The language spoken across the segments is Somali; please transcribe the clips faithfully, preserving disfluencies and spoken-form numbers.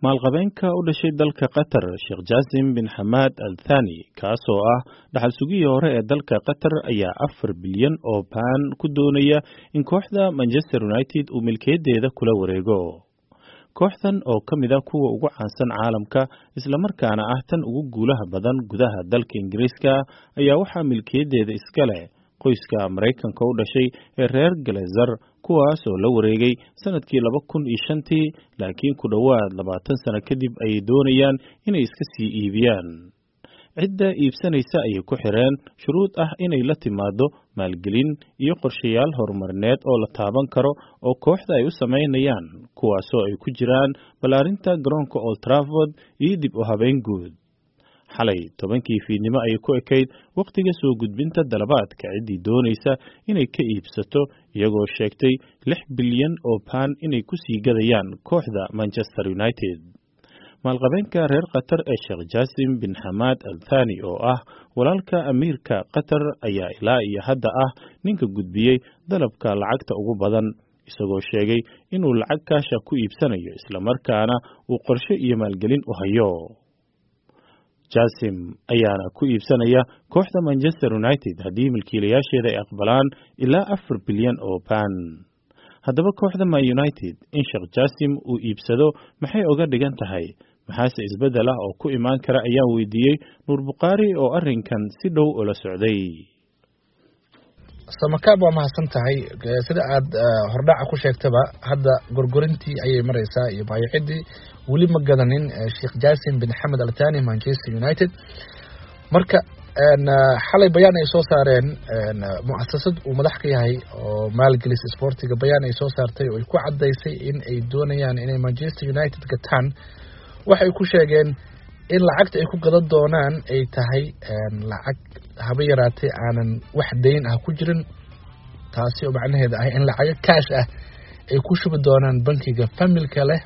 maalqabeenka u dhashay dalka Qatar Sheikh Jassim bin Hamad Al Thani kaasoo ah dhaxal sugihii hore ee dalka Qatar ayaa afar bilyan oo pound ku doonaya in kooxda Manchester United uu milkiyadeeda kula wareego. Kooxdan oo ka mid ah kuwa ugu caansan caalamka isla markaana ah tan ugu guulaha badan gudaha dalka Ingiriiska ayaa waxaa milkiyadeeda iska leh qoyska Mareykanka u dhashay ee reer Glazer kuwaas oo la wareegay sanadkii laba kun iyo shan laakiin ku dhawaad labaatan sano kadib ay doonayaan inay iska sii iibiyaan. Cidda iibsanaysa ay ku xireen shuruud ah inay la timaado maalgelin iyo qorshayaal horumarineed oo la taaban karo oo kooxda ay u sameynayaan kuwaasoo ay ku jiraan balaarinta garoonka Old Trafford iyo dib u habeyn guud. xalay tobankii fiidnimo ay ku ekayd waqtiga soo gudbinta dalabaadka ciddii doonaysa inay ka iibsato iyagoo sheegtay lix bilyan oo pound inay ku sii gadayaan kooxda Manchester United. maalqabeenka reer Qatar ee Sheikh Jassim bin Hamad Al Thani oo ah walaalka amiirka Qatar ayaa ilaa iyo hadda ah ninka gudbiyey dalabka lacagta ugu badan isagoo sheegay inuu lacag kaasha ku iibsanayo isla markaana uu qorshe iyo maalgelin u hayo. Jassim ayaana ku iibsanaya kooxda Manchester United haddii milkiilayaasheeda ay aqbalaan ilaa afar bilyan oo pound. Haddaba kooxda Man United in Sheikh Jassim uu iibsado maxay uga dhigan tahay? Maxaase isbeddel ah oo ku imaan kara ayaan weydiiyey Nuur Buqaari oo arrinkan si dhow ula socday. samakaab waa mahadsan tahay sida aad hordhaca ku sheegtaba hadda gorgorintii ayay maraysaa iyo baayacidii weli ma gadanin Sheikh Jassim bin Hamad Al Thani Manchester United. marka xalay bayaan ay soo saareen mu'assasad uu madax ka yahay oo maalgelis sportiga bayaan ay soo saartay oo ay ku cadaysay in ay doonayaan inay Manchester United gataan. waxay ku sheegeen in lacagta ay ku gadan doonaan ay tahay lacag haba yaraatay aanan wax deyn ah ku jirin taasi oo macnaheedu ah in lacag cash ah ay ku shubi doonaan bankiga familka leh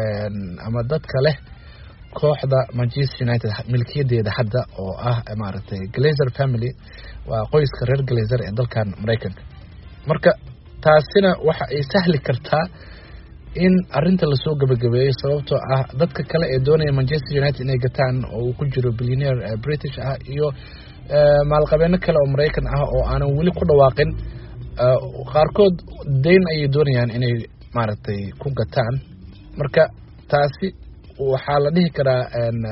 ama dadka leh kooxda Manchester United milkiyadeeda hadda oo ah maaragtay Glazer family waa qoyska reer Glazer ee dalkan Mareykanka. marka taasina waxa ay sahli kartaa in arinta la soo gabagabeeyo sababtoo ah dadka kale ee doonaya Manchester United inay gataan oo ku jiro billionaire British ah iyo maalqabeeno kale oo Mareykan ah oo aanan weli ku dhawaaqin qaarkood deyn ay doonayaan inay maaragtay ku gataan. marka taasi waxaa la dhihi karaa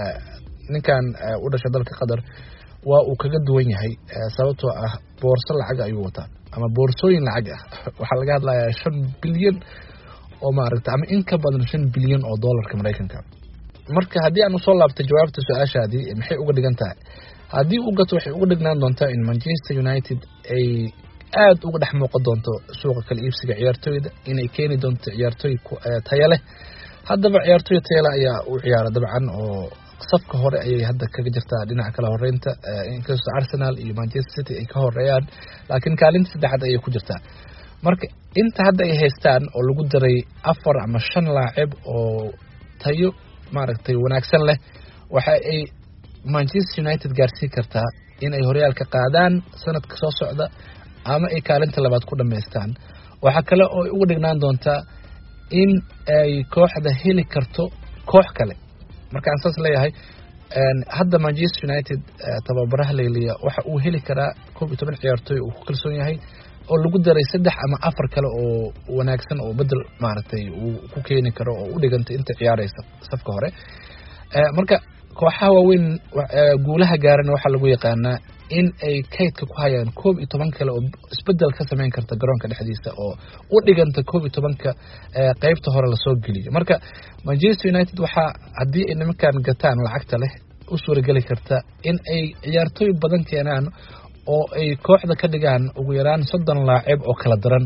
ninkan u dhashay dalka Qatar waa uu kaga duwan yahay sababtoo ah boorso lacag ayuu wataa ama boorsooyin lacag ah waxaa laga hadlayaa shan bilyan oo maaragtay ama in ka badan shan bilyan oo dollarka Mareykanka. marka haddii aan soo laabtay jawaabta su'aashaadii maxay uga dhigan tahay haddii uu gato waxay uga dhignaan doontaa in Manchester United ay aad uga dhex muuqan doonto suuqa kala iibsiga ciyaartooyda inay keeni doonto ciyaartooy tayo leh. haddaba ciyaartooy tayo leh ayaa u ciyaara dabcan oo safka hore ayay hadda kaga jirtaa dhinaca kala horeynta inkastoo Arsenal iyo Manchester City ay ka horeeyaan laakiin kaalinta saddexaad ayay ku jirtaa. marka inta hadda ay haystaan oo lagu daray afar ama shan laacib oo tayo maaragtay wanaagsan leh waxa ay Manchester United gaarsiin kartaa in ay horyaalka qaadaan sanadka soo socda ama ay kaalinta labaad ku dhameystaan. waxa kale oo ay ugu dhignaan doontaa in ay kooxda heli karto koox kale. marka aan saas leeyahay hadda Manchester United tababaraha Leiliya waxa uu heli karaa koob iyo toban ciyaartooy uu ku kalsoon yahay oo lagu daray saddex ama afar kale oo wanaagsan oo bedel maaragtay uu ku keeni karo oo u dhiganta inta ciyaaraysa safka hore. marka kooxaha waaweyn guulaha gaaran waxa lagu yaqaanaa in ay kaydka ku hayaan koob iyo toban kale oo isbedel ka sameyn karta garoonka dhexdiisa oo u dhiganta koob iyo tobanka qaybta hore la soo geliyo. marka Manchester United waxa haddii ay nimankan gataan lacagta leh u suuragali karta in ay ciyaartooy badan keenaan oo ay kooxda ka dhigaan ugu yaraan soddon laacib oo kala daran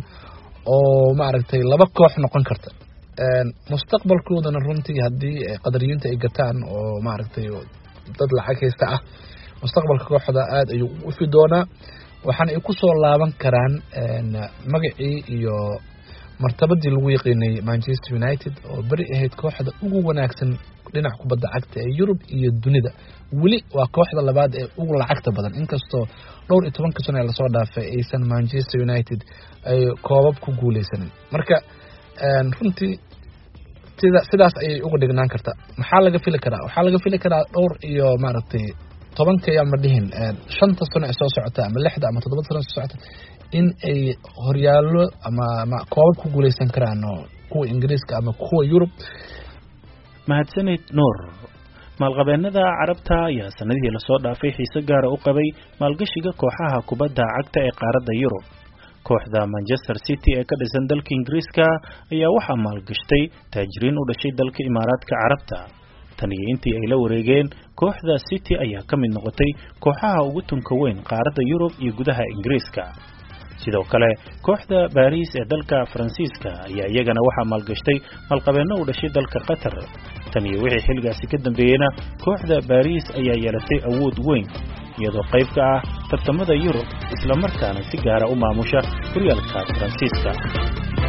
oo maaragtay laba koox noqon karta. mustaqbalkoodana runtii haddii qadariyiinta ay gataan oo maaragtay dad lacag haysta ah mustaqbalka kooxda aad ayuu u fi doonaa waxaana ay ku soo laaban karaan magacii iyo martabadii lagu yaqiinay Manchester United oo bari ahayd kooxda ugu wanaagsan dhinaca kubadda cagta ee Yurub iyo dunida. weli waa kooxda labaad ee ugu lacagta badan inkastoo dhowr iyo toban sano la soo dhaafay aysan Manchester United ay koobab ku guuleysanin. marka runtii sida sidaas ayay uga dhignaan kartaa maxaa laga fili karaa waxaa laga fili karaa dhowr iyo maaragtay tobanka iyo ma dhihin shanta sano ee soo socota ama lixda ama toddoba sano soo socota in ay horyaallo ama ma koobab ku guuleysan karaan kuwa Ingiriiska ama kuwa Yurub. mahadsanid Noor. maalqabeennada carabta ayaa sanadihii lasoo dhaafay xiise gaara u qabay maalgashiga kooxaha kubadda cagta ee qaaradda Yurub. kooxda Manchester City ee ka dhisan dalka Ingiriiska ayaa waxaa maalgashtay taajiriin u dhashay dalka Imaaraadka Carabta. tan iyo intii ay la wareegeen kooxda City ayaa ka mid noqotay kooxaha ugu tunka weyn qaaradda Yurub iyo gudaha Ingiriiska. sidoo kale kooxda Paris ee dalka Faransiiska ayaa iyagana waxaa maalgashtay maalqabeeno u dhashay dalka Qatar. tan iyo wixii xilligaasi ka dambeeyayna kooxda Paris ayaa yeelatay awood weyn iyadoo qayb ka ah tartamada Yurub isla markaana si gaar ah u maamusha horyaalka Faransiiska.